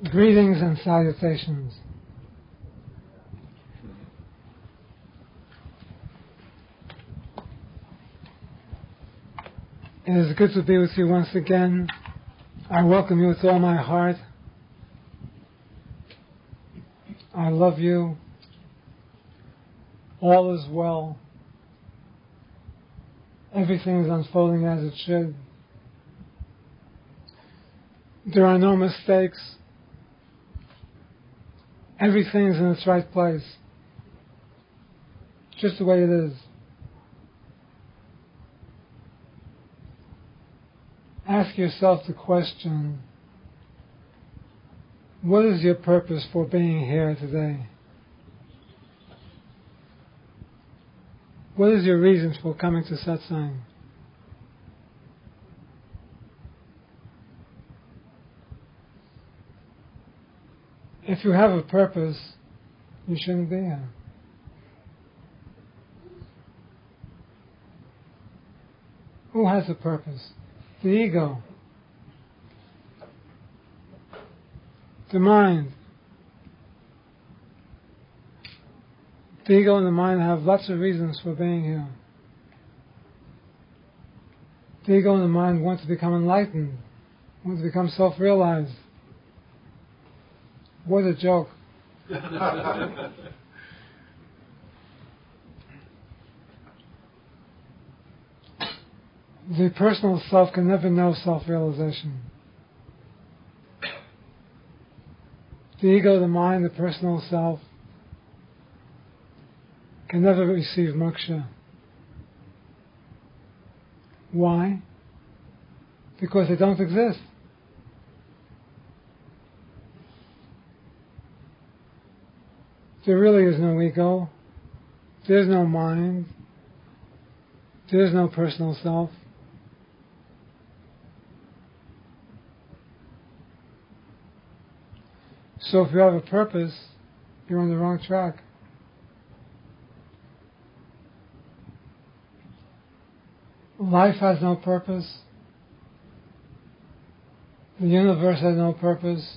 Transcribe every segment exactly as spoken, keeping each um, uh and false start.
Greetings and salutations. It is good to be with you once again. I welcome you with all my heart. I love you. All is well. Everything is unfolding as it should. There are no mistakes. Everything is in its right place. Just the way it is. Ask yourself the question, what is your purpose for being here today? What is your reason for coming to satsang? If you have a purpose, you shouldn't be here. Who has a purpose? The ego. The mind. The ego and the mind have lots of reasons for being here. The ego and the mind want to become enlightened, want to become self-realized. What a joke. The personal self can never know self-realization. The ego, the mind, the personal self can never receive moksha. Why? Because they don't exist. There really is no ego. There's no mind. There's no personal self. So if you have a purpose, you're on the wrong track. Life has no purpose. The universe has no purpose.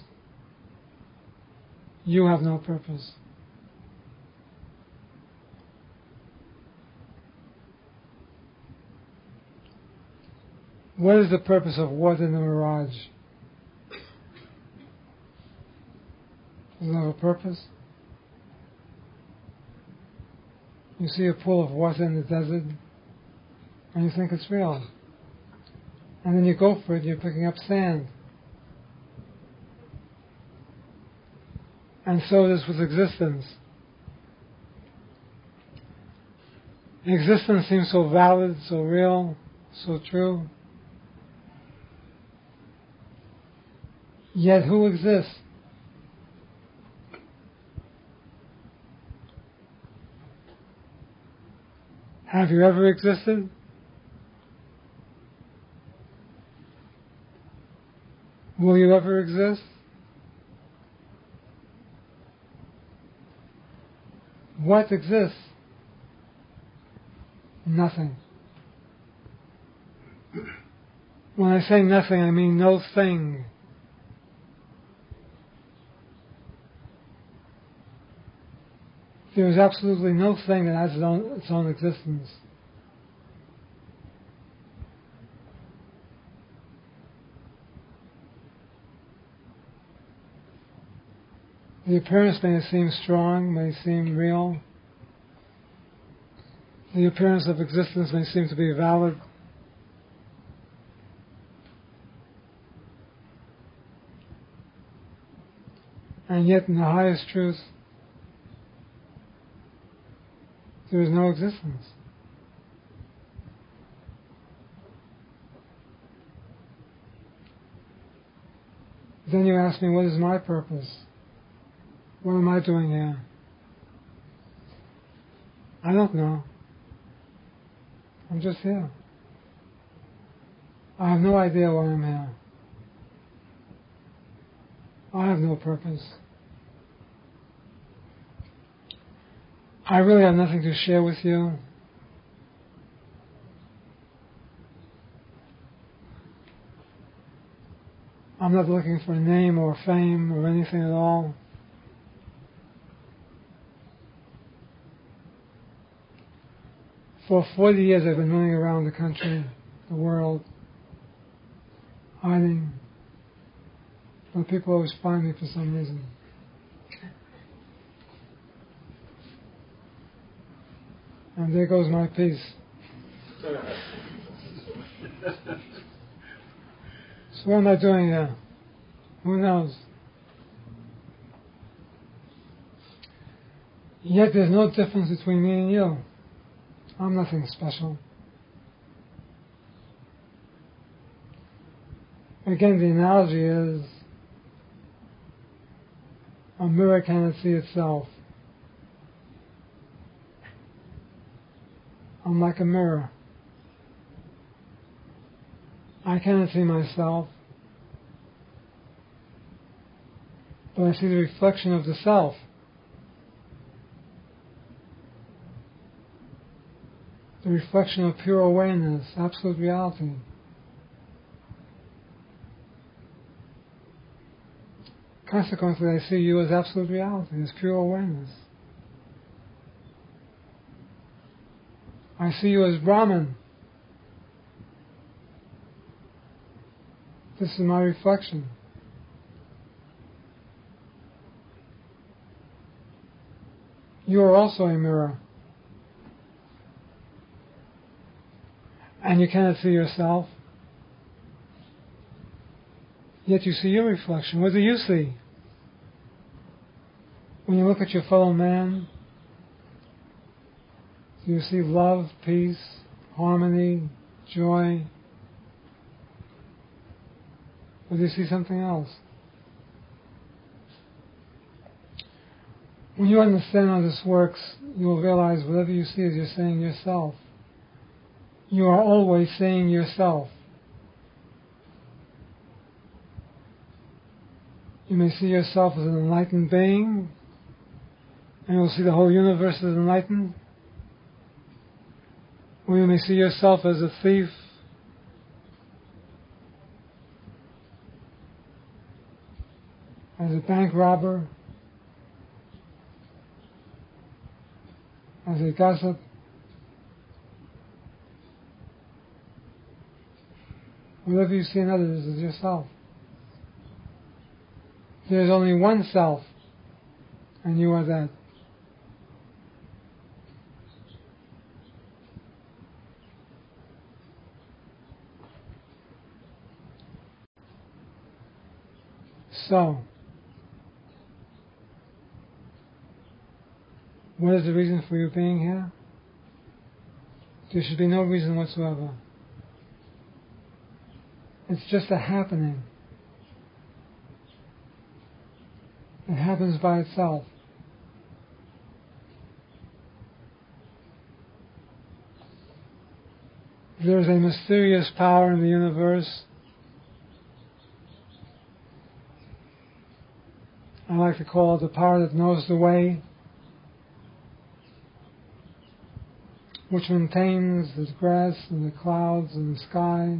You have no purpose. What is the purpose of what in the mirage? Does it have a purpose? You see a pool of water in the desert, and you think it's real. And then you go for it, you're picking up sand. And so it is with existence. Existence seems so valid, so real, so true. Yet who exists? Have you ever existed? Will you ever exist? What exists? Nothing. When I say nothing, I mean no thing. There is absolutely no thing that has its own, its own existence. The appearance may seem strong, may seem real. The appearance of existence may seem to be valid. And yet in the highest truth, there is no existence. Then you ask me, what is my purpose? What am I doing here? I don't know. I'm just here. I have no idea why I'm here. I have no purpose. I really have nothing to share with you. I'm not looking for a name or fame or anything at all. For forty years I've been running around the country, the world, hiding, but people always find me for some reason. And there goes my piece. So what am I doing here? Who knows? Yet there's no difference between me and you. I'm nothing special. Again, the analogy is a mirror cannot see itself. I'm like a mirror. I cannot see myself, but I see the reflection of the self. The reflection of pure awareness, absolute reality. Consequently, I see you as absolute reality, as pure awareness. I see you as Brahman. This is my reflection. You are also a mirror. And you cannot see yourself. Yet you see your reflection. What do you see? When you look at your fellow man, do you see love, peace, harmony, joy? Or do you see something else? When you understand how this works, you will realize whatever you see is you're saying yourself. You are always saying yourself. You may see yourself as an enlightened being, and you'll see the whole universe as enlightened. Or you may see yourself as a thief, as a bank robber, as a gossip. Whatever you see in others is yourself. There's only one self, and you are that. So, what is the reason for you being here? There should be no reason whatsoever. It's just a happening. It happens by itself. There is a mysterious power in the universe. I like to call it the power that knows the way, which maintains the grass and the clouds and the sky,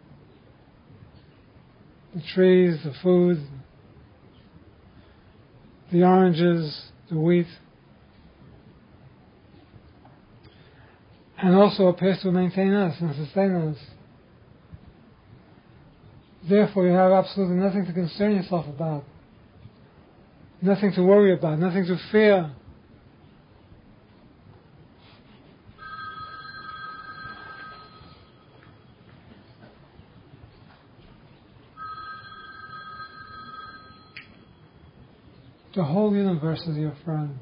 the trees, the food, the oranges, the wheat, and also appears to maintain us and sustain us. Therefore, you have absolutely nothing to concern yourself about, nothing to worry about, nothing to fear. The whole universe is your friend.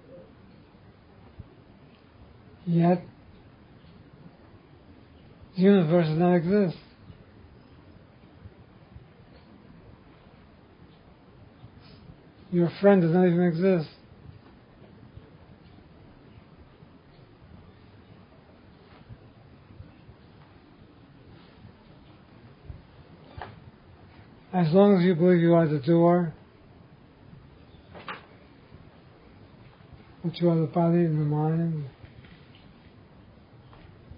Yet, the universe does not exist. Your friend does not even exist. As long as you believe you are the doer, that you are the body and the mind,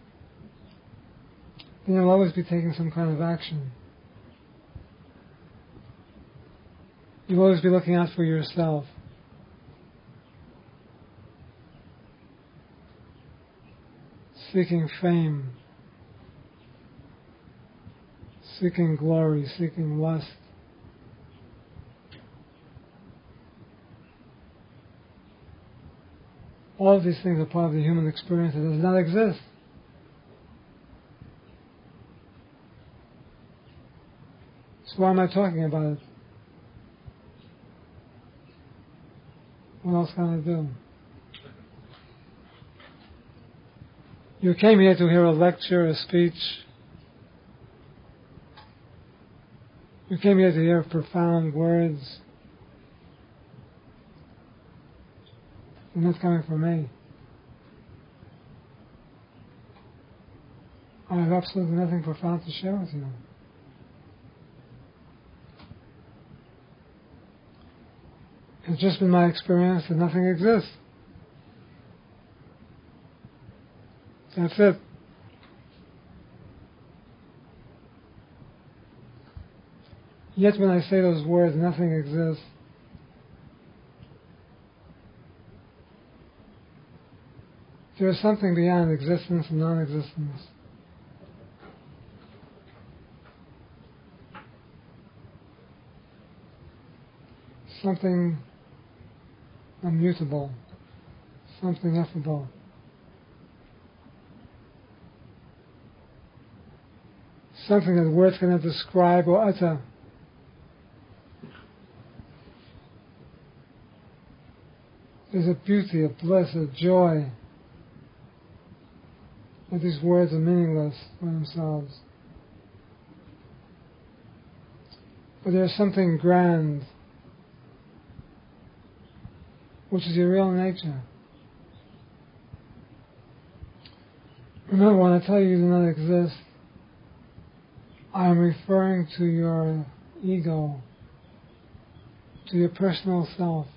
then you'll always be taking some kind of action. You'll always be looking out for yourself. Seeking fame, seeking glory, seeking lust. All of these things are part of the human experience that does not exist. So why am I talking about it? What else can I do? You came here to hear a lecture, a speech. You came here to hear profound words. And that's coming from me. I have absolutely nothing profound to share with you. It's just been my experience that nothing exists. That's it. Yet when I say those words, nothing exists, there is something beyond existence and non-existence. Something immutable, something ineffable. Something that words cannot describe or utter. There's a beauty, a bliss, a joy. That these words are meaningless by themselves. But there's something grand, which is your real nature. Remember, when I tell you you do not exist, I am referring to your ego, to your personal self.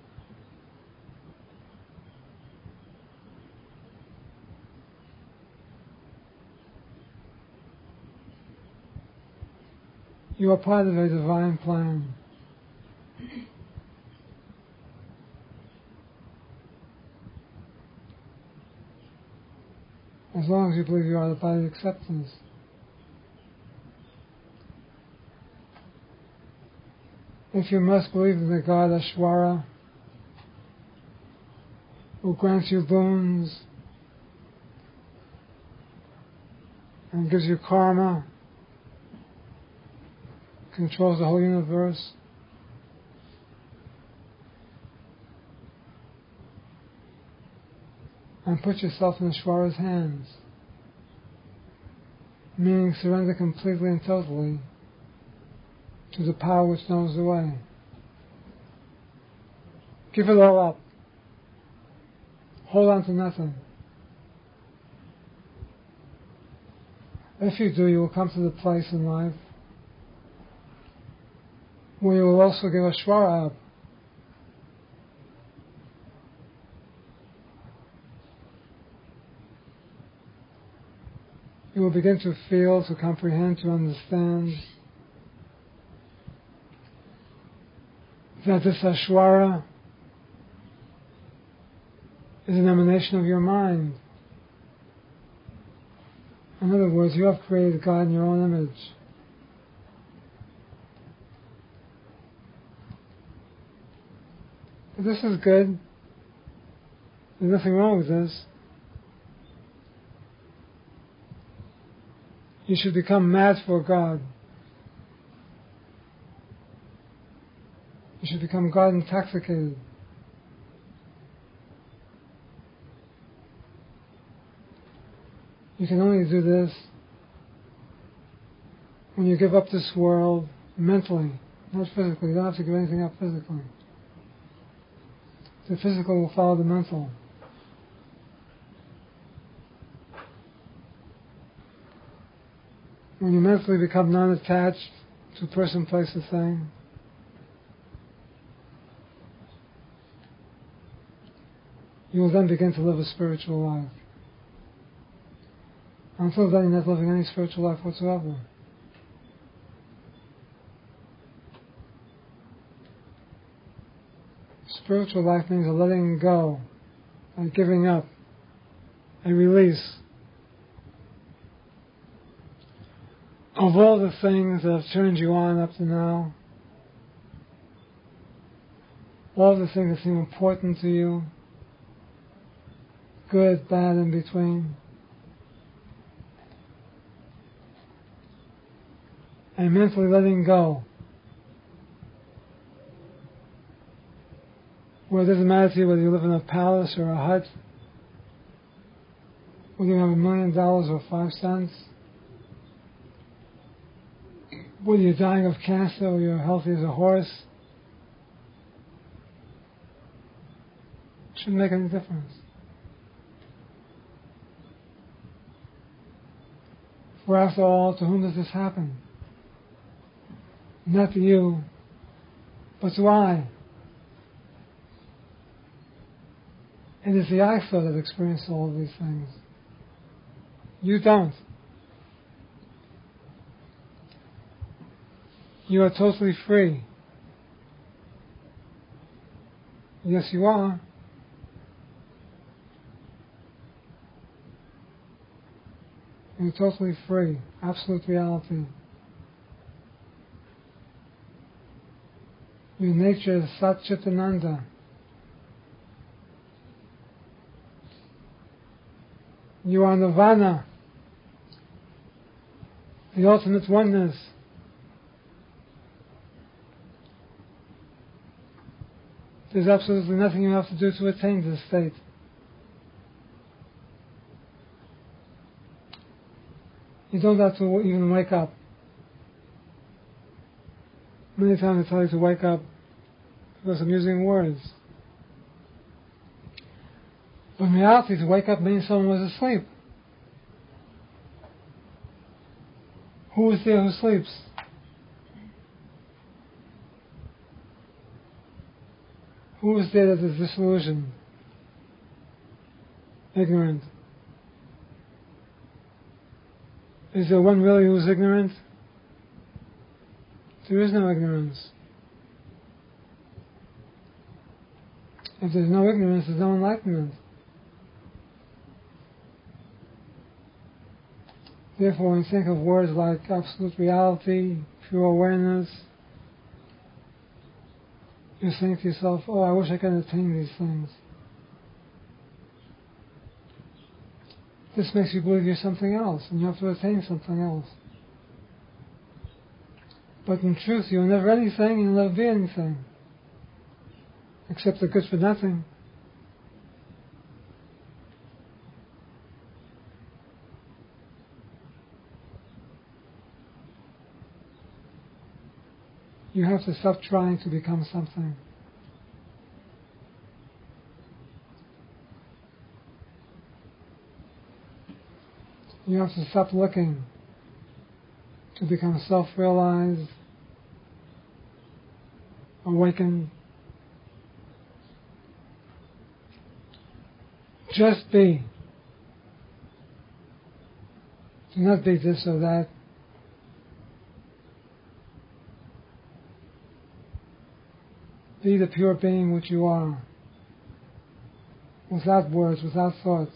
You are part of a divine plan. As long as you believe you are the body of acceptance. If you must believe in the God Ashwara, who grants you boons and gives you karma, controls the whole universe, and put yourself in Ashwara's hands, meaning surrender completely and totally to the power which knows the way. Give it all up. Hold on to nothing. If you do, you will come to the place in life where you will also give Ashwara up. You will begin to feel, to comprehend, to understand that this Ashwara is an emanation of your mind. In other words, you have created God in your own image. But this is good. There's nothing wrong with this. You should become mad for God. You should become God intoxicated. You can only do this when you give up this world mentally, not physically. You don't have to give anything up physically. The physical will follow the mental. When you mentally become non-attached to person, place, or thing, you will then begin to live a spiritual life. Until then, you're not living any spiritual life whatsoever. Spiritual life means a letting go, a giving up, a release of all the things that have turned you on up to now, all the things that seem important to you, good, bad, in between. And mentally letting go. Well, it doesn't matter to you whether you live in a palace or a hut, whether you have a million dollars or five cents, whether you're dying of cancer or you're healthy as a horse. It shouldn't make any difference. For after all, to whom does this happen? Not to you, but to I. It is the I thought that experiences all of these things. You don't. You are totally free. Yes, you are. You're totally free. Absolute reality. Your nature is Sat Chit Ananda. You are Nirvana, the ultimate oneness. There's absolutely nothing you have to do to attain this state. You don't have to even wake up. Many times I tell you to wake up because I'm using words. But in reality, to wake up means someone was asleep. Who is there who sleeps? Who is there that is disillusioned, ignorant? Is there one really who is ignorant? There is no ignorance. If there's no ignorance, there's no enlightenment. Therefore, when you think of words like absolute reality, pure awareness, you're saying to yourself, oh, I wish I could attain these things. This makes you believe you're something else, and you have to attain something else. But in truth, you're never anything, and you'll never be anything. Except the good for nothing. You have to stop trying to become something. You have to stop looking to become self-realized, awakened. Just be. Do not be this or that. Be the pure being which you are, without words, without thoughts,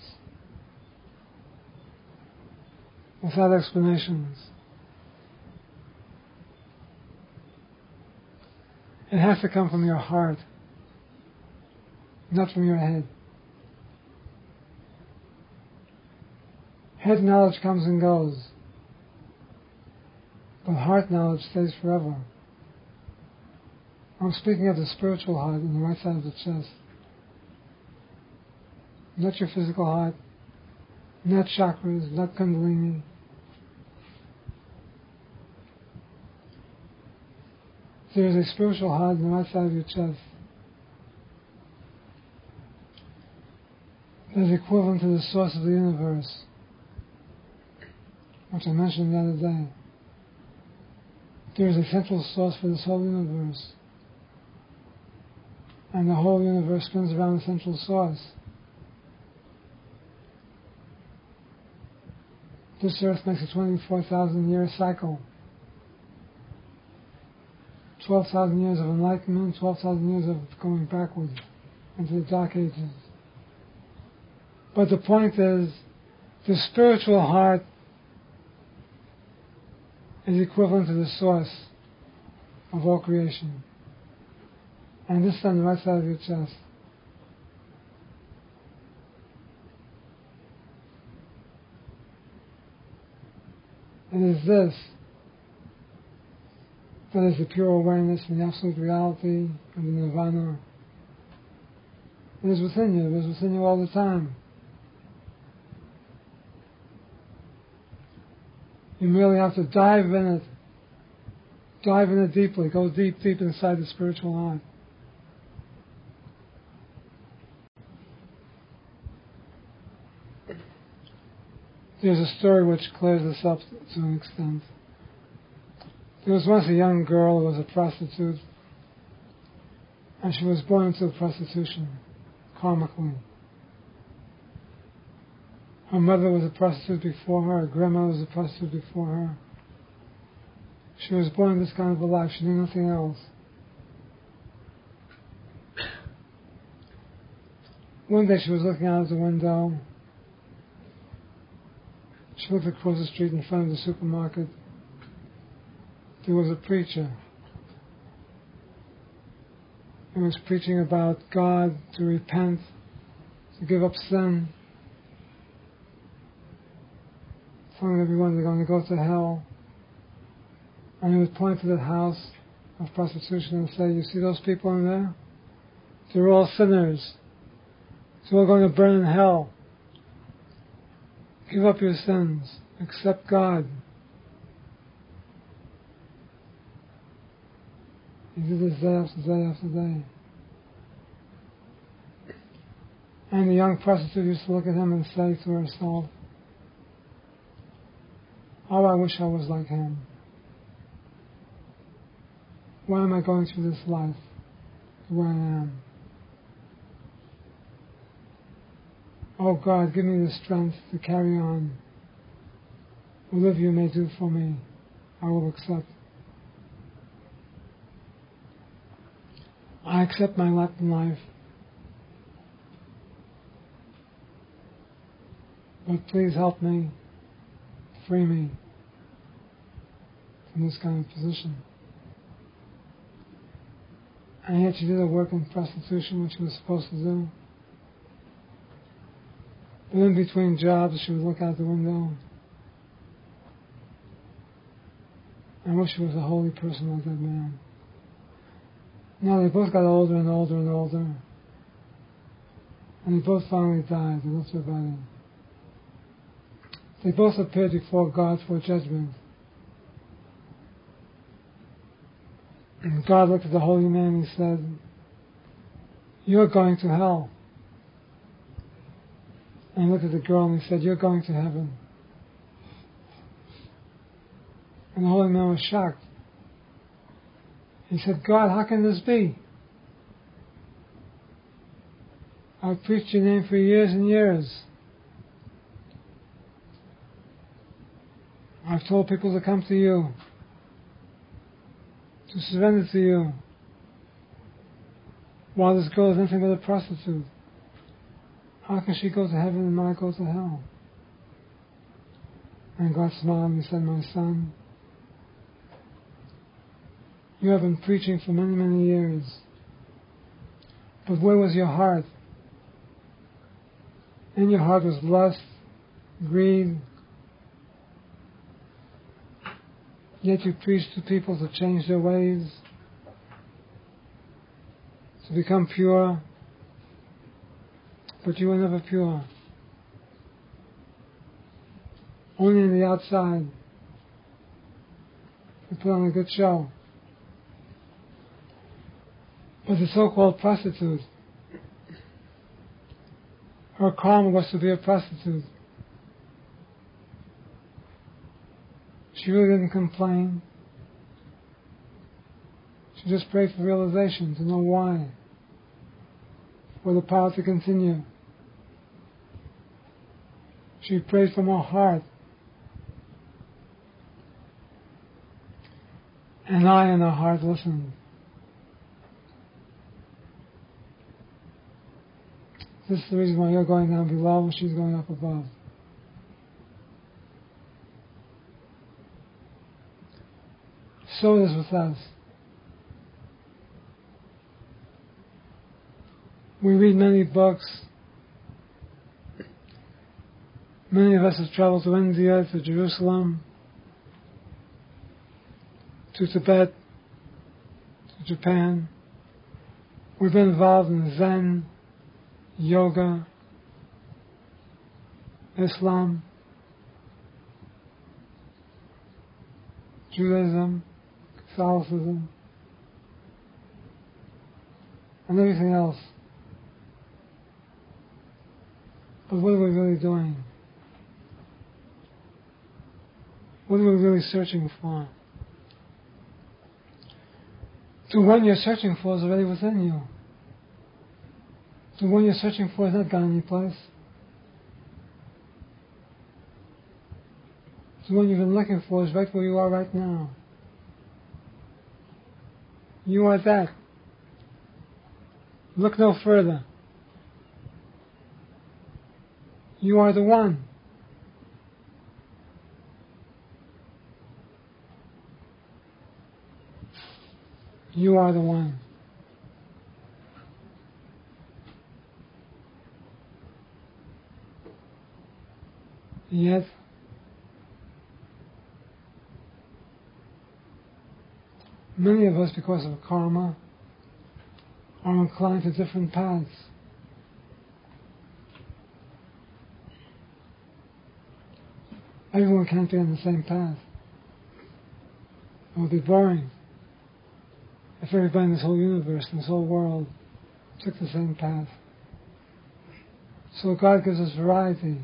without explanations. It has to come from your heart, not from your head. Head knowledge comes and goes, but heart knowledge stays forever. I'm speaking of the spiritual heart on the right side of the chest. Not your physical heart, not chakras, not kundalini. There is a spiritual heart on the right side of your chest that is equivalent to the source of the universe, which I mentioned the other day. There is a central source for this whole universe. And the whole universe spins around the central source. This earth makes a twenty-four thousand year cycle, twelve thousand years of enlightenment, twelve thousand years of going backwards into the Dark Ages. But the point is, the spiritual heart is equivalent to the source of all creation. And this is on the right side of your chest. It is this that is the pure awareness and the absolute reality and the nirvana. It is within you. It is within you all the time. You merely have to dive in it. Dive in it deeply. Go deep, deep inside the spiritual heart. There's a story which clears this up to an extent. There was once a young girl who was a prostitute, and she was born into prostitution, karmically. Her mother was a prostitute before her, her grandmother was a prostitute before her. She was born in this kind of a life, she knew nothing else. One day she was looking out of the window. She looked across the street in front of the supermarket. There was a preacher. He was preaching about God, to repent, to give up sin, telling everyone they're going to go to hell. And he would point to that house of prostitution and say, you see those people in there? They're all sinners. They're all going to burn in hell. Give up your sins. Accept God. He did this day after day after day. And the young prostitute used to look at him and say to herself, oh, I wish I was like him. Why am I going through this life the way I am? Oh God, give me the strength to carry on. Whatever you may do for me, I will accept. I accept my lot in life. But please help me, free me from this kind of position. And yet she did her work in prostitution, which she was supposed to do. But in between jobs, she would look out the window. I wish she was a holy person like that man. Now they both got older and older and older. And they both finally died. They left their body. They both appeared before God for judgment. And God looked at the holy man and he said, you're going to hell. And he looked at the girl and he said, you're going to heaven. And the holy man was shocked. He said, God, how can this be? I've preached your name for years and years. I've told people to come to you, to surrender to you, while this girl is nothing but a prostitute. How can she go to heaven and I go to hell? And God smiled and he said, my son, you have been preaching for many, many years. But where was your heart? In your heart was lust, greed. Yet you preached to people to change their ways, to become pure. But you were never pure. Only on the outside. You put on a good show. But the so-called prostitute, her karma was to be a prostitute. She really didn't complain. She just prayed for realization, to know why, for the power to continue. She prayed from her heart. And an eye and a heart listened. This is the reason why you're going down below and she's going up above. So it is with us. We read many books. Many of us have traveled to India, to Jerusalem, to Tibet, to Japan. We've been involved in Zen, yoga, Islam, Judaism, Catholicism, and everything else. But what are we really doing? What are we really searching for? The one you're searching for is already within you. The one you're searching for has not gone any place. The one you've been looking for is right where you are right now. You are that. Look no further. You are the one. You are the one. Yet, many of us, because of karma, are inclined to different paths. Everyone can't be on the same path. It would be boring if everybody in this whole universe, in this whole world, took the same path. So God gives us variety.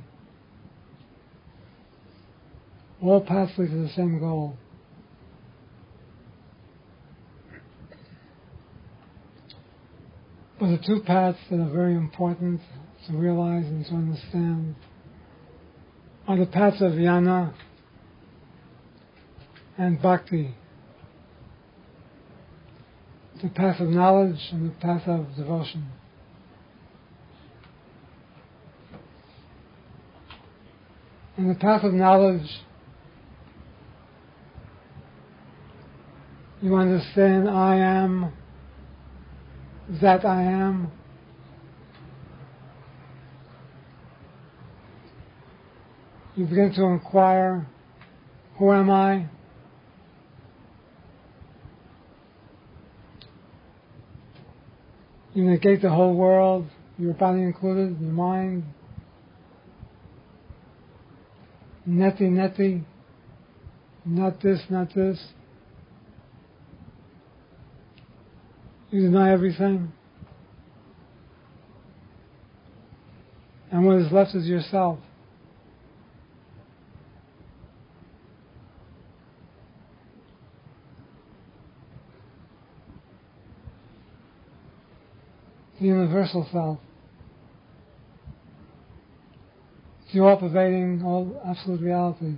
All paths lead to the same goal. But the two paths that are very important to realize and to understand are the paths of jnana and bhakti. The path of knowledge and the path of devotion. In the path of knowledge, you understand I am that I am. You begin to inquire, who am I? You negate the whole world, your body included, your mind. Neti, neti, not this, not this. You deny everything. And what is left is yourself. The universal self. The all-pervading, all absolute reality.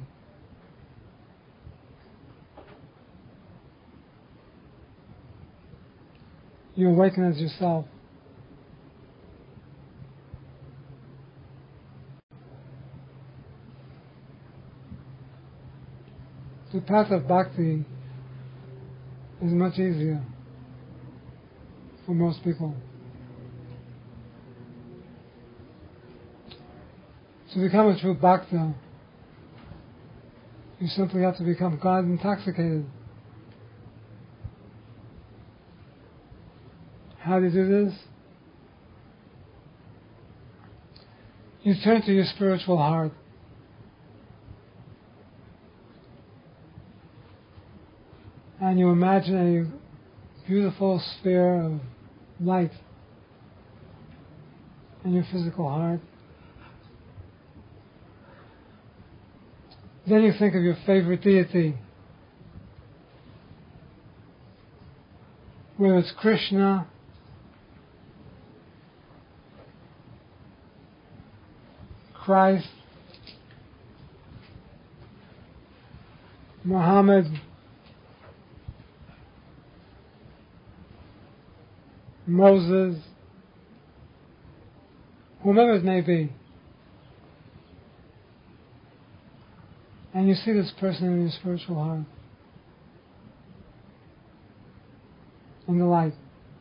You awaken as yourself. The path of bhakti is much easier for most people. To become a true bhakta, you simply have to become God intoxicated. How do you do this? You turn to your spiritual heart. And you imagine a beautiful sphere of light in your physical heart. Then you think of your favorite deity, whether it's Krishna, Christ, Muhammad, Moses, whomever it may be, and you see this person in your spiritual heart, in the light,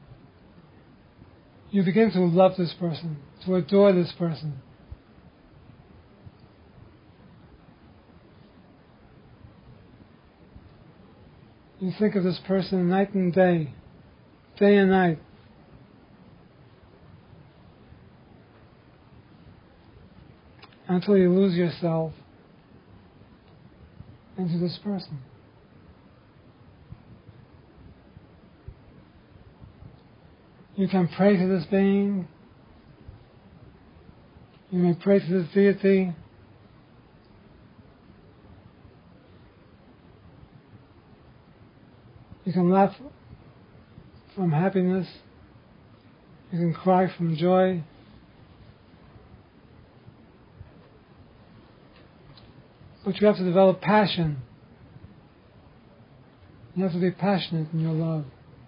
you begin to love this person, to adore this person. You think of this person night and day, day and night. Until you lose yourself into this person. You can pray to this being. You may pray to this deity. You can laugh from happiness. You can cry from joy. But you have to develop passion. You have to be passionate in your love.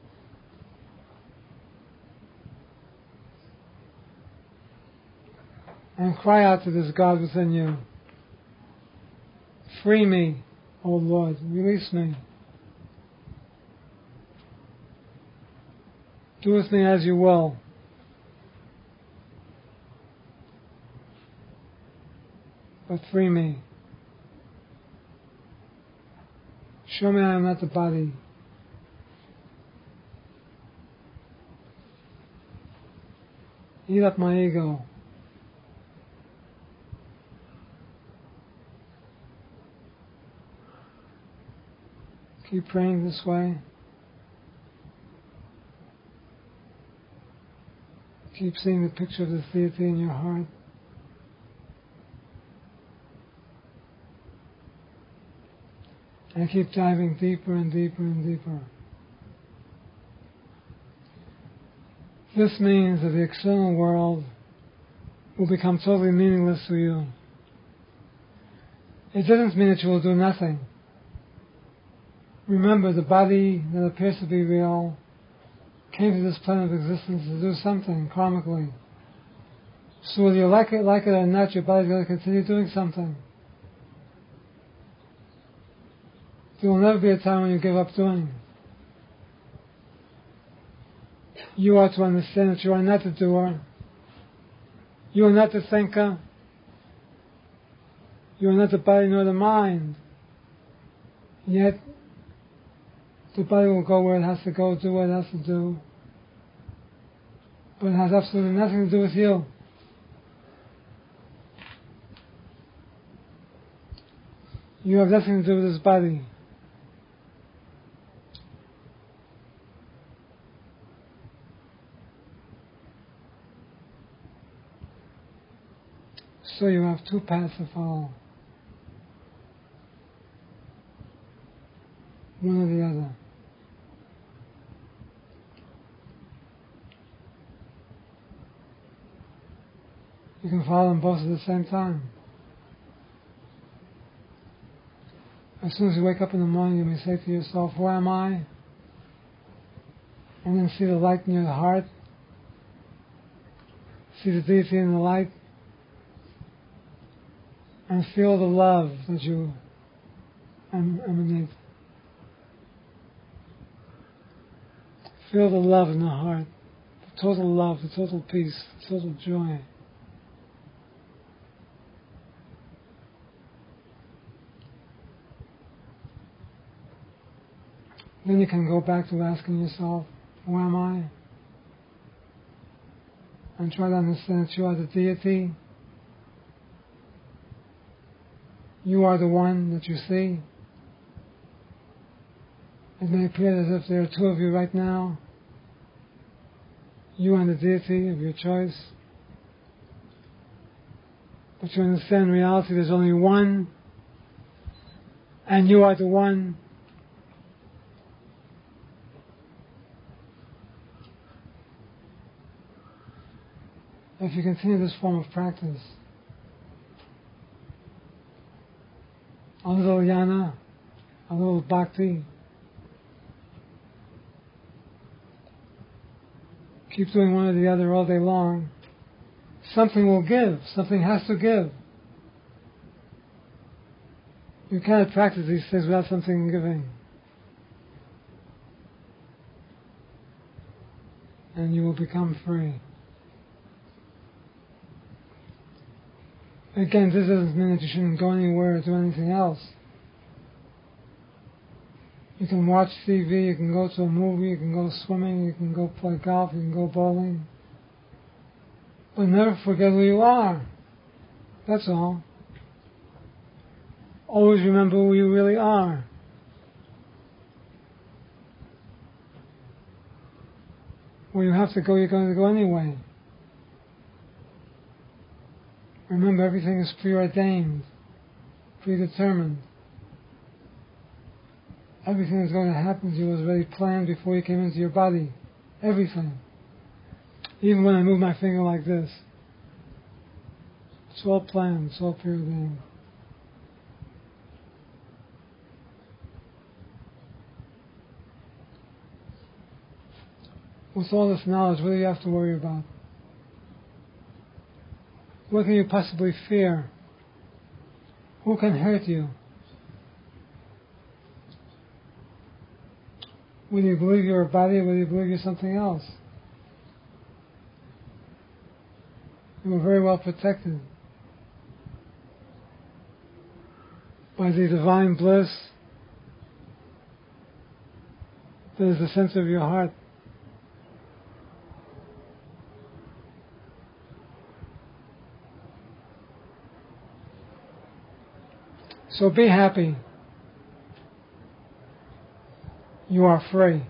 And cry out to this God within you. Free me, O Lord, release me. Do with me as you will. But free me. Show me I am not the body. Eat up my ego. Keep praying this way. Keep seeing the picture of this deity in your heart. And keep diving deeper and deeper and deeper. This means that the external world will become totally meaningless to you. It doesn't mean that you will do nothing. Remember, the body that appears to be real came to this plane of existence to do something karmically. So whether you like it, like it or not, your body's going to continue doing something. There will never be a time when you give up doing. You are to understand that you are not the doer. You are not the thinker. You are not the body nor the mind. Yet, the body will go where it has to go, do what it has to do. But it has absolutely nothing to do with you. You have nothing to do with this body. So you have two paths to follow. One or the other. You can follow them both at the same time. As soon as you wake up in the morning, you may say to yourself, who am I? And then see the light in your heart. See the deity in the light. And feel the love that you em- emanate. Feel the love in the heart. The total love, the total peace, the total joy. Then you can go back to asking yourself, who am I? And try to understand that you are the deity. You are the one that you see. It may appear as if there are two of you right now. You and the deity of your choice. But you understand in reality there's only one. And you are the one. If you continue this form of practice, a little jnana, a little bhakti, keep doing one or the other all day long, something will give. Something has to give. You cannot practice these things without something giving. And you will become free. Again, this doesn't mean that you shouldn't go anywhere or do anything else. You can watch T V, you can go to a movie, you can go swimming, you can go play golf, you can go bowling. But never forget who you are. That's all. Always remember who you really are. Where you have to go, you're going to go anyway. Remember, everything is preordained, predetermined. Everything that's going to happen to you was already planned before you came into your body. Everything. Even when I move my finger like this, it's all planned, it's all preordained. With all this knowledge, what do you have to worry about? What can you possibly fear? Who can hurt you? Whether you believe you're a body or whether you believe you're something else. You are very well protected by the divine bliss that is the center of your heart. So be happy. You are free.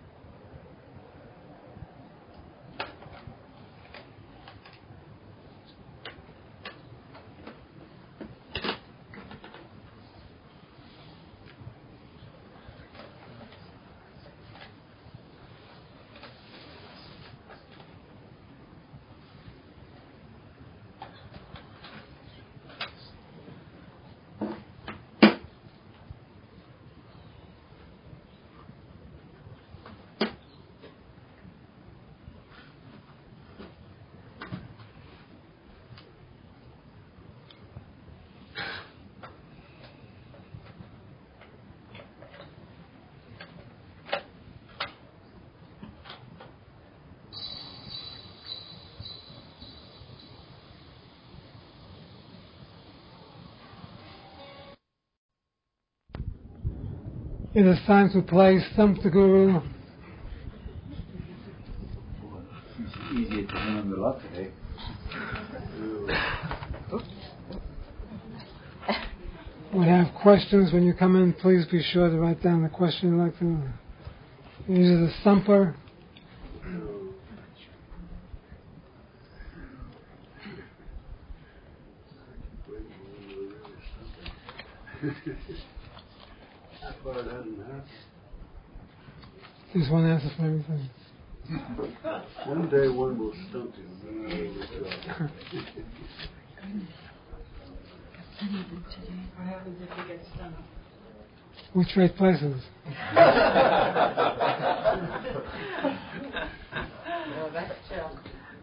It is time to play Stump the Guru. It's easier to remember a lot today. We have questions. When you come in, please be sure to write down the question you'd like to use a stumper. There's one answer for everything. One day one will stump you, and then I will go. What happens if you get stumped? We trade places. Well, that's chill.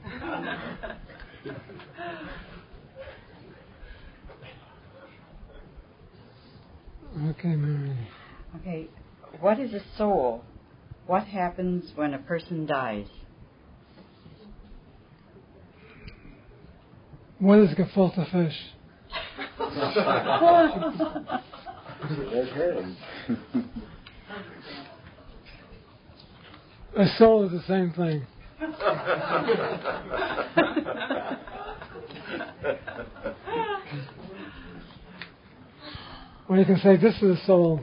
Okay, Mary. Okay, what is a soul? What happens when a person dies? What is gefilte fish? A soul is the same thing. Or you can say, this is a soul.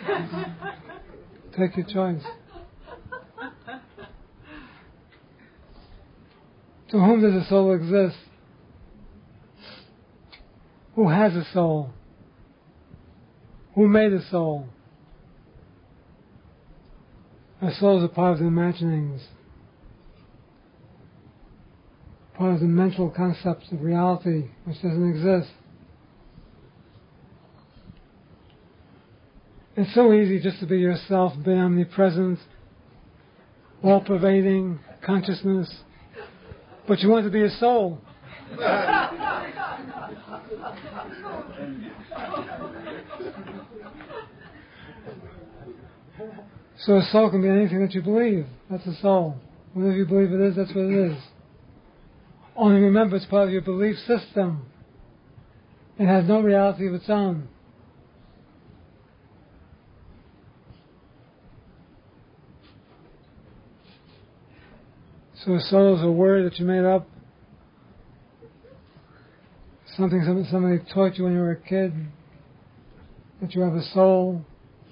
Take your choice. To whom does a soul exist? Who has a soul? Who made a soul? A soul is a part of the imaginings, part of the mental concepts of reality which doesn't exist. It's so easy just to be yourself, be omnipresent, all-pervading, consciousness, but you want to be a soul. So a soul can be anything that you believe. That's a soul. Whatever you believe it is, that's what it is. Only remember, it's part of your belief system. It has no reality of its own. So a soul is a word that you made up. Something somebody taught you when you were a kid. That you have a soul.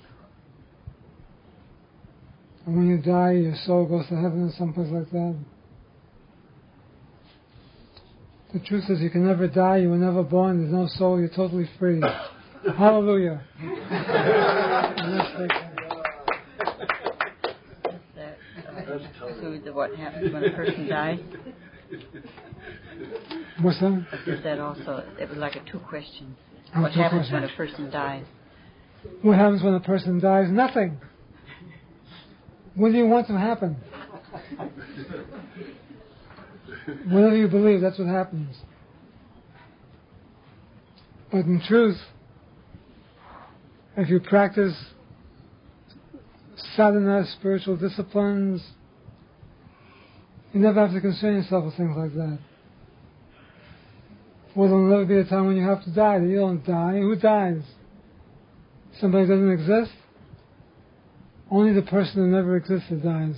And when you die, your soul goes to heaven or someplace like that. The truth is, you can never die. You were never born. There's no soul. You're totally free. Hallelujah. Include the what happens when a person dies? What's that? Is that also? It was like a two questions. Oh, What two happens questions. when a person dies? What happens when a person dies? Nothing. What do you want to happen? Whatever you believe, that's what happens. But in truth, if you practice sadhana, spiritual disciplines, you never have to concern yourself with things like that. Well, there'll never be a time when you have to die. You don't die. Who dies? Somebody doesn't exist? Only the person who never existed dies.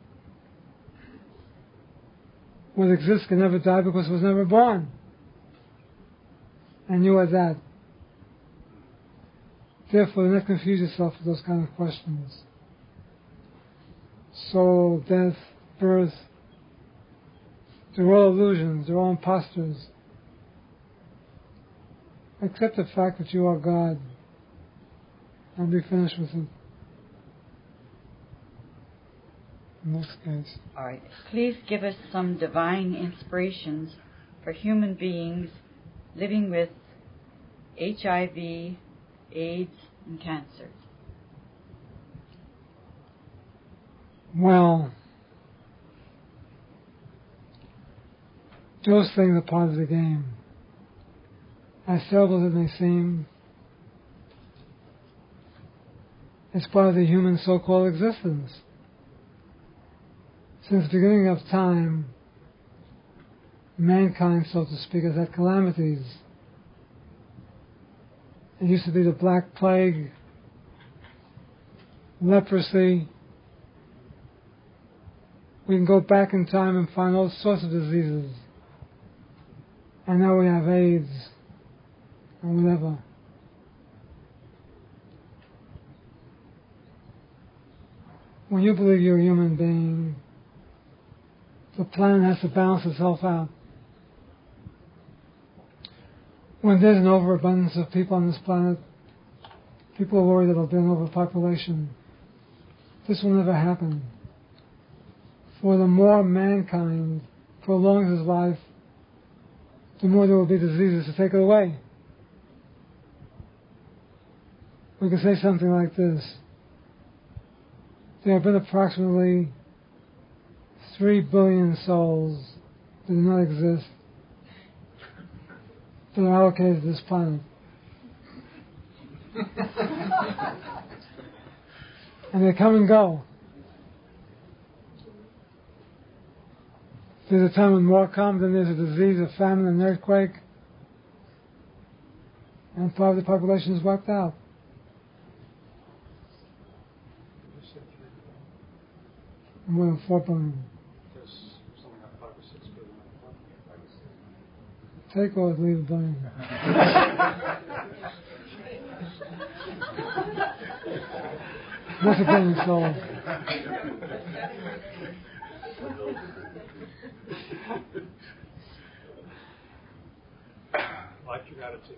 What exists can never die because it was never born. And you are that. Therefore, do not confuse yourself with those kind of questions. Soul, death, birth, they're all illusions, they're all imposters. Accept the fact that you are God and be finished with it. Next case. All right. Please give us some divine inspirations for human beings living with H I V, AIDS, and cancer. Well, those things are part of the game. As terrible as it may seem, it's part of the human so-called existence. Since the beginning of time, mankind, so to speak, has had calamities. It used to be the Black Plague, leprosy. We can go back in time and find all sorts of diseases. And now we have AIDS and whatever. When you believe you're a human being, the planet has to balance itself out. When there's an overabundance of people on this planet, people are worried that there'll be an overpopulation. This will never happen. For the more mankind prolongs his life, the more there will be diseases to take it away. We can say something like this. There have been approximately three billion souls that do not exist that are allocated to this planet. And they come and go. There's a time when war comes, then there's a disease, a famine, an earthquake, and part of the population is wiped out. More than four billion. Take or leave a billion. What's a billion souls? Like your attitude.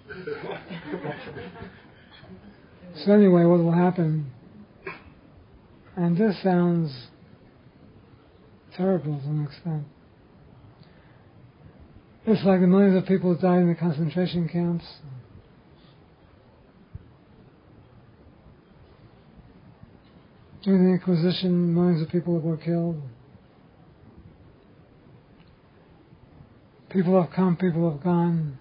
So anyway, what will happen, and this sounds terrible to an extent. It's like the millions of people who died in the concentration camps. During the Inquisition, millions of people were killed. People have come, people have gone.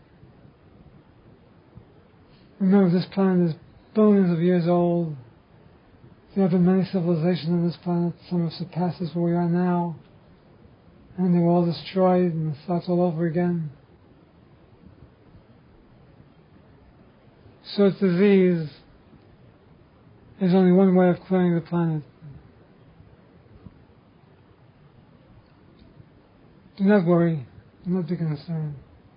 Remember, this planet is billions of years old. There have been many civilizations on this planet. Some have surpassed us where we are now. And they were all destroyed, and it starts all over again. So it's disease. There's only one way of clearing the planet. Do not worry. Do not be concerned.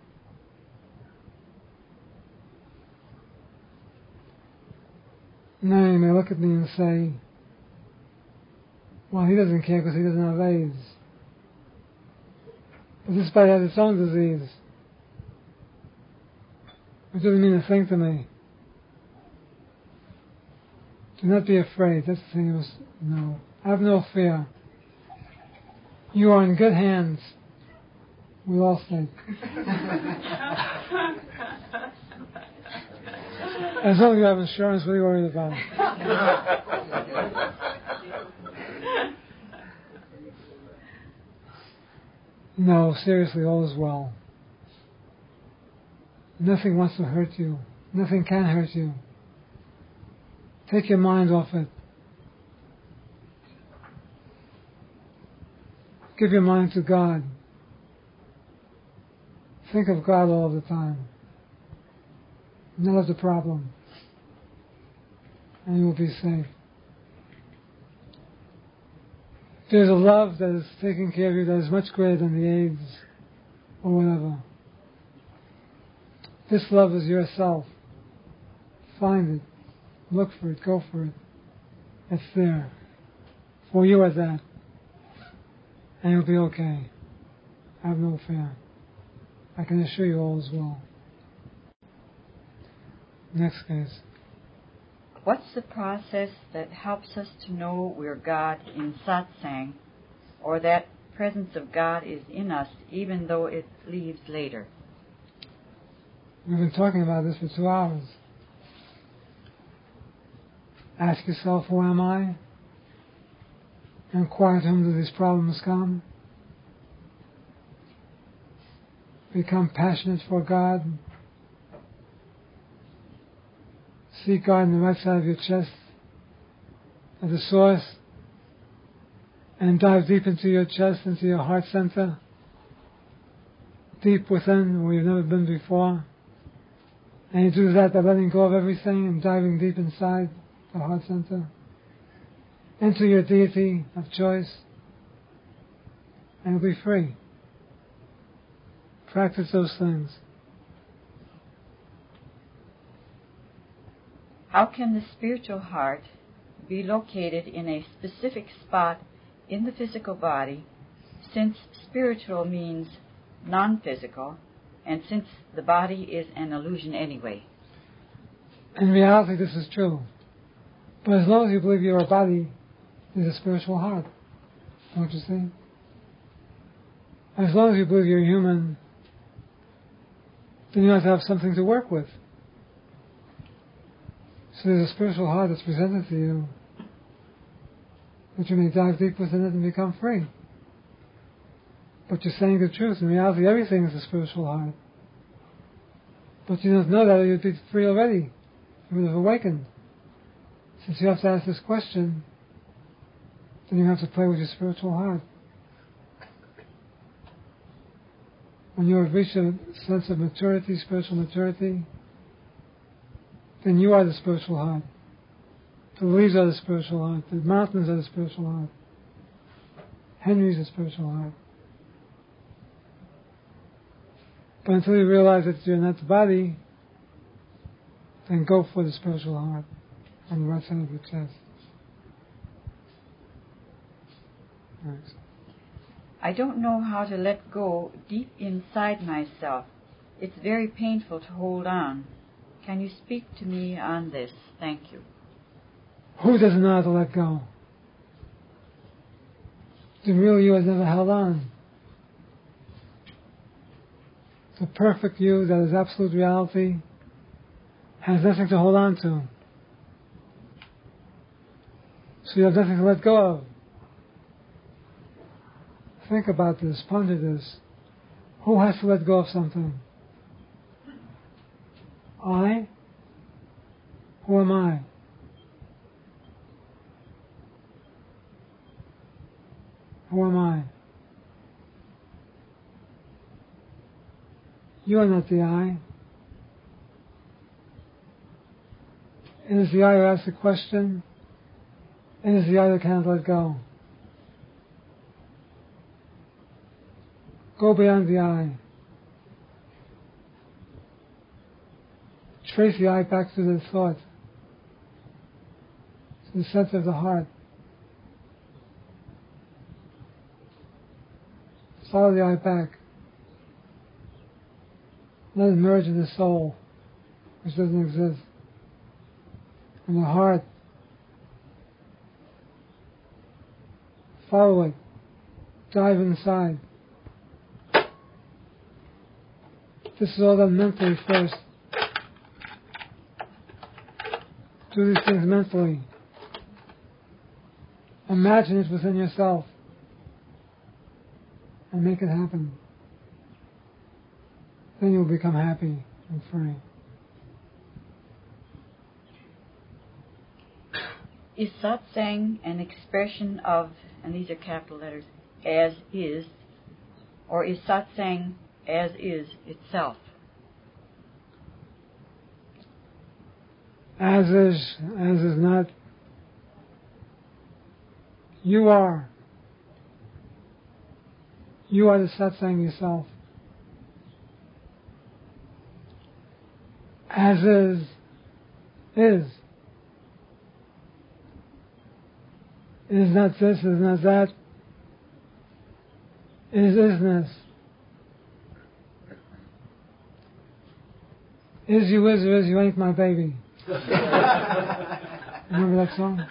Now you may look at me and say, well, he doesn't care because he doesn't have AIDS. But this body has its own disease. It doesn't mean a thing to me. Do not be afraid. That's the thing you must know. Have no fear. You are in good hands. We all say. As long as you have insurance, what are you worried about? No, seriously, all is well. Nothing wants to hurt you. Nothing can hurt you. Take your mind off it. Give your mind to God. Think of God all the time. None of the problem. And you will be safe. There's a love that is taking care of you that is much greater than the AIDS or whatever. This love is yourself. Find it. Look for it. Go for it. It's there. For you at that. And you'll be okay. Have no fear. I can assure you all is well. Next case. What's the process that helps us to know we're God in satsang, or that presence of God is in us even though it leaves later? We've been talking about this for two hours. Ask yourself, who am I? Inquire to whom do these problems come? Become passionate for God. Seek God in the right side of your chest as a source, and dive deep into your chest, into your heart center, deep within where you've never been before. And you do that by letting go of everything and diving deep inside the heart center, into your deity of choice, and you'll be free. Practice those things. How can the spiritual heart be located in a specific spot in the physical body, since spiritual means non-physical, and since the body is an illusion anyway? In reality, this is true. But as long as you believe you're a body, there's a spiritual heart. Don't you see? As long as you believe you're human, then you have to have something to work with. So there's a spiritual heart that's presented to you, but you may dive deep within it and become free. But you're saying the truth. In reality, everything is a spiritual heart. But you don't know that, or you'd be free already. You would have awakened. Since you have to ask this question, then you have to play with your spiritual heart. When you have reached a sense of maturity, spiritual maturity, then you are the spiritual heart. The leaves are the spiritual heart. The mountains are the spiritual heart. Henry's the spiritual heart. But until you realize that you're not the body, then go for the spiritual heart on the right side of your chest. Next. I don't know how to let go deep inside myself. It's very painful to hold on. Can you speak to me on this? Thank you. Who doesn't know how to let go? The real you has never held on. The perfect you that is absolute reality has nothing to hold on to. So you have nothing to let go of. Think about this, ponder this. Who has to let go of something? I? Who am I? Who am I? You are not the I. It is the I who asks the question. It is the I that cannot let go. Go beyond the I. Trace the I back to the thought, to the center of the heart. Follow the I back. Let it merge in the soul, which doesn't exist. And the heart, follow it. Dive inside. This is all done mentally first. Do these things mentally. Imagine it within yourself and make it happen. Then you'll become happy and free. Is satsang an expression of, and these are capital letters, as is, or is satsang as is itself? As is, as is not. You are. You are the satsang yourself. As is, is. It is not this, it is not that. It is isness. Is you, is or is you ain't my baby. Remember that song?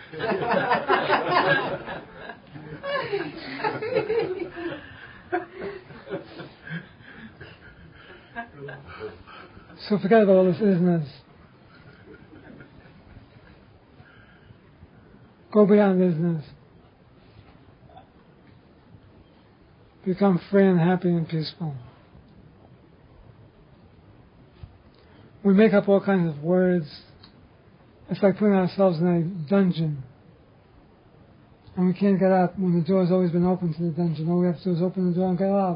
So forget about all this isness. Go beyond isness. Become free and happy and peaceful. We make up all kinds of words. It's like putting ourselves in a dungeon. And we can't get out when the door has always been open to the dungeon. All we have to do is open the door and get out.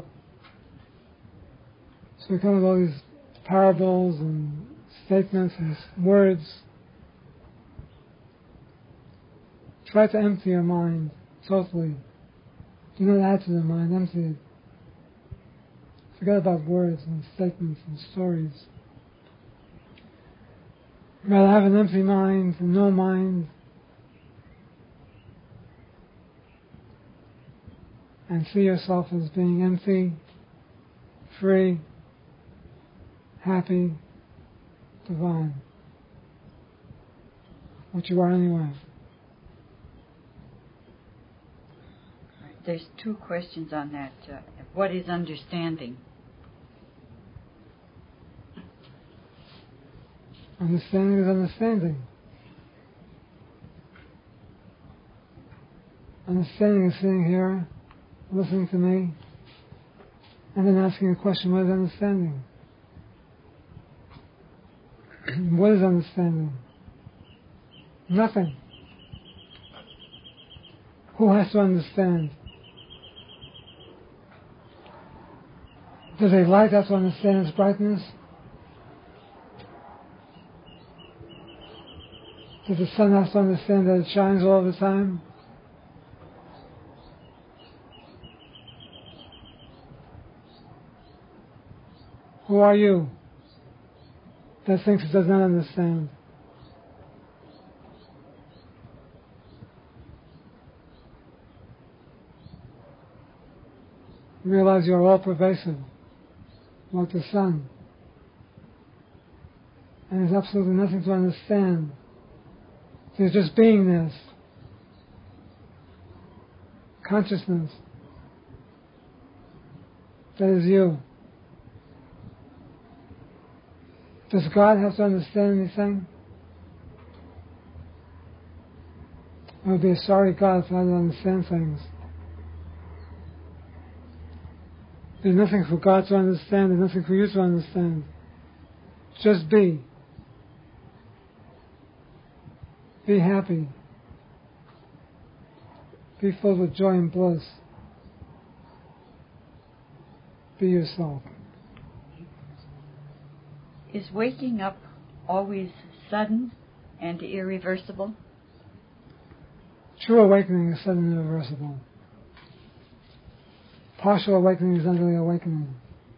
So we come with all these parables and statements and words. Try to empty your mind totally. Do not add to the mind, empty it. Forget about words and statements and stories. Rather have an empty mind and no mind, and see yourself as being empty, free, happy, divine, what you are anyway. There's two questions on that. Uh, what is understanding? Understanding is understanding. Understanding is sitting here, listening to me, and then asking a question, what is understanding? What is understanding? Nothing. Who has to understand? Does a light have to understand its brightness? Does the sun have to understand that it shines all the time? Who are you that thinks it does not understand? Realize you are all pervasive, like the sun. And there's absolutely nothing to understand. There's just beingness, consciousness. That is you. Does God have to understand anything? It would be a sorry God if I didn't understand things. There's nothing for God to understand. There's nothing for you to understand. Just be. Be happy. Be filled with joy and bliss. Be yourself. Is waking up always sudden and irreversible? True awakening is sudden and irreversible. Partial awakening is not really awakening.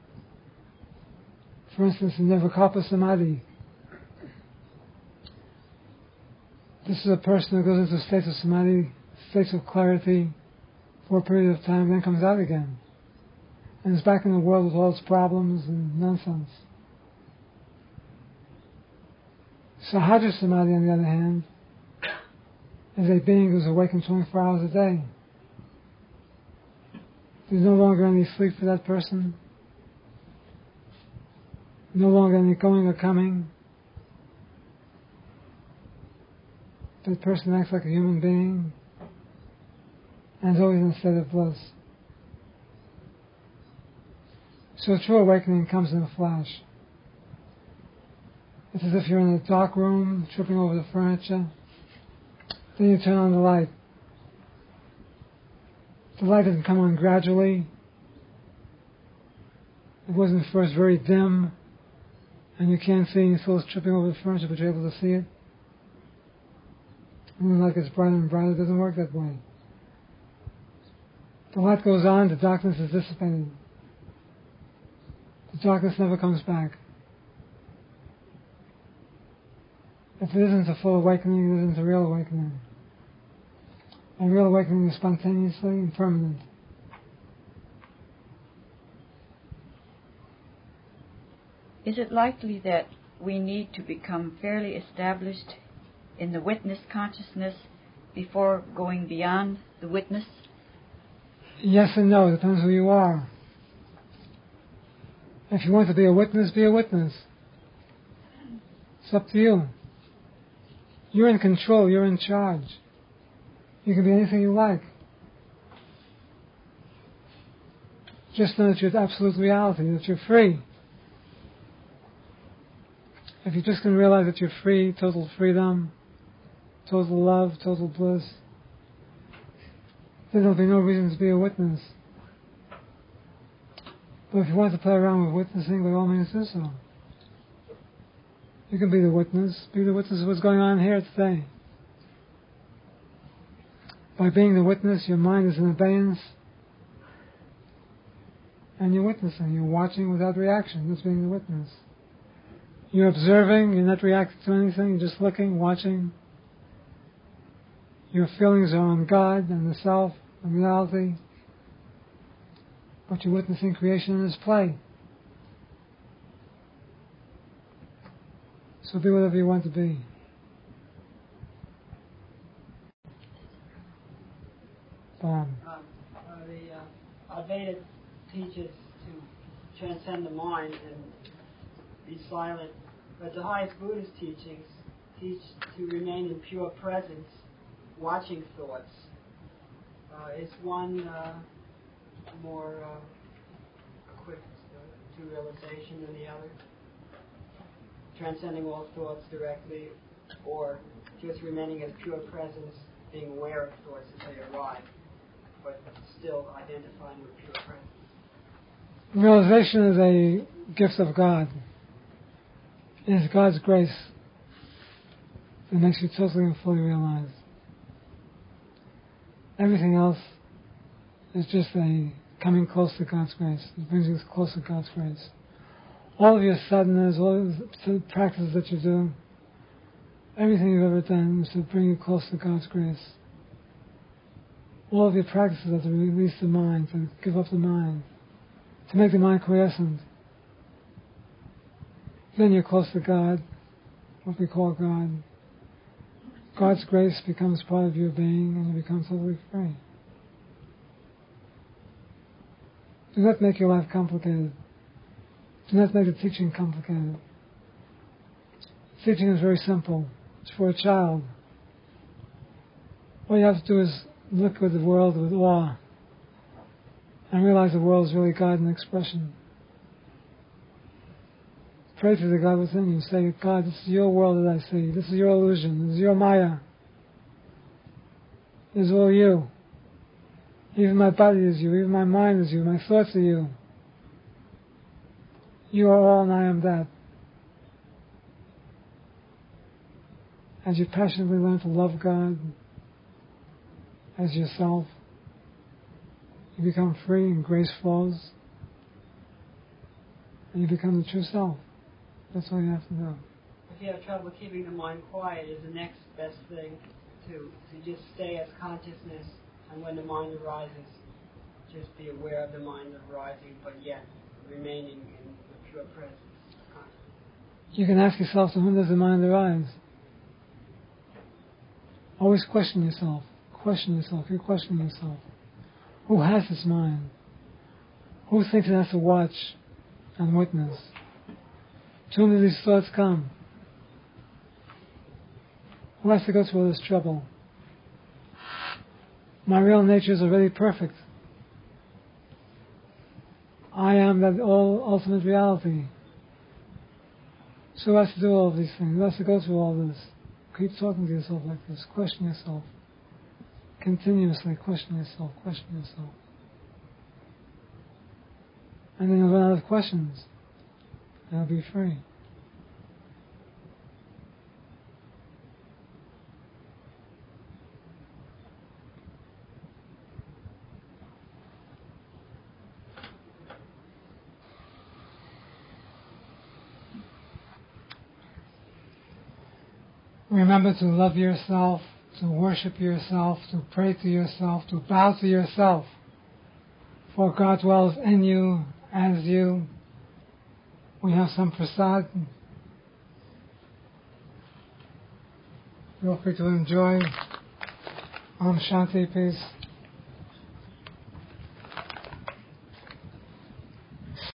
For instance, in Nirvikalpa Samadhi, this is a person who goes into states of samadhi, states of clarity for a period of time, then comes out again, and is back in the world with all its problems and nonsense. Sahaja Samadhi, on the other hand, is a being who's awakened twenty-four hours a day. There's no longer any sleep for that person, no longer any going or coming. That person acts like a human being and is always in a state of bliss. So true awakening comes in a flash. It's as if you're in a dark room, tripping over the furniture. Then you turn on the light. The light doesn't come on gradually. It wasn't first very dim, and you can't see, and you're still tripping over the furniture, but you're able to see it. And the light gets brighter and brighter. It doesn't work that way. The light goes on, the darkness is dissipated. The darkness never comes back. If it isn't a full awakening, it isn't a real awakening. And real awakening is spontaneously and permanent. Is it likely that we need to become fairly established in the witness consciousness before going beyond the witness? Yes and no. It depends who you are. If you want to be a witness, be a witness. It's up to you. You're in control. You're in charge. You can be anything you like. Just know that you're absolute reality, that you're free. If you just can realize that you're free, total freedom, total love, total bliss, then there'll be no reason to be a witness. But if you want to play around with witnessing, by all means do so. You can be the witness. Be the witness of what's going on here today. By being the witness, your mind is in abeyance, and you're witnessing. You're watching without reaction. That's being the witness. You're observing. You're not reacting to anything. You're just looking, watching. Your feelings are on God and the self and reality. But you're witnessing creation in its play. So be whatever you want to be. Bob. Um, uh, the uh, Advaita teaches to transcend the mind and be silent, but the highest Buddhist teachings teach to remain in pure presence, watching thoughts. Uh, is one uh, more uh, quick to realization than the other? Transcending all thoughts directly, or just remaining as pure presence, being aware of thoughts as they arrive, but still identifying with pure presence? Realization is a gift of God. It is God's grace that makes you totally and fully realized. Everything else is just a coming close to God's grace. It brings you close to God's grace. All of your sadhanas, all of the practices that you do, everything you've ever done is to bring you close to God's grace. All of your practices are to release the mind, to give up the mind, to make the mind quiescent. Then you're close to God, what we call God. God's grace becomes part of your being and you become totally free. Do not make your life complicated. Do not make the teaching complicated. Teaching is very simple. It's for a child. All you have to do is look at the world with awe and realize the world is really God in expression. Pray to the God within you. Say, God, this is your world that I see. This is your illusion. This is your Maya. This is all you. Even my body is you. Even my mind is you. My thoughts are you. You are all and I am that. As you passionately learn to love God as yourself, you become free and grace flows, and you become the true self. That's all you have to do. If you have trouble keeping the mind quiet, is the next best thing to, to just stay as consciousness, and when the mind arises, just be aware of the mind arising, but yet remaining in the pure presence. You can ask yourself, to whom does the mind arise? Always question yourself. Question yourself. You question yourself. Who has this mind? Who thinks it has to watch and witness? To whom do these thoughts come? Who has to go through all this trouble? My real nature is already perfect. I am that all ultimate reality. So who has to do all of these things? Who has to go through all this? Keep talking to yourself like this. Question yourself. Continuously question yourself. Question yourself. And then you'll run out of questions. And you'll be free. Remember to love yourself, to worship yourself, to pray to yourself, to bow to yourself. For God dwells in you, as you. We have some prasad. Feel free to enjoy. Om Shanti, peace.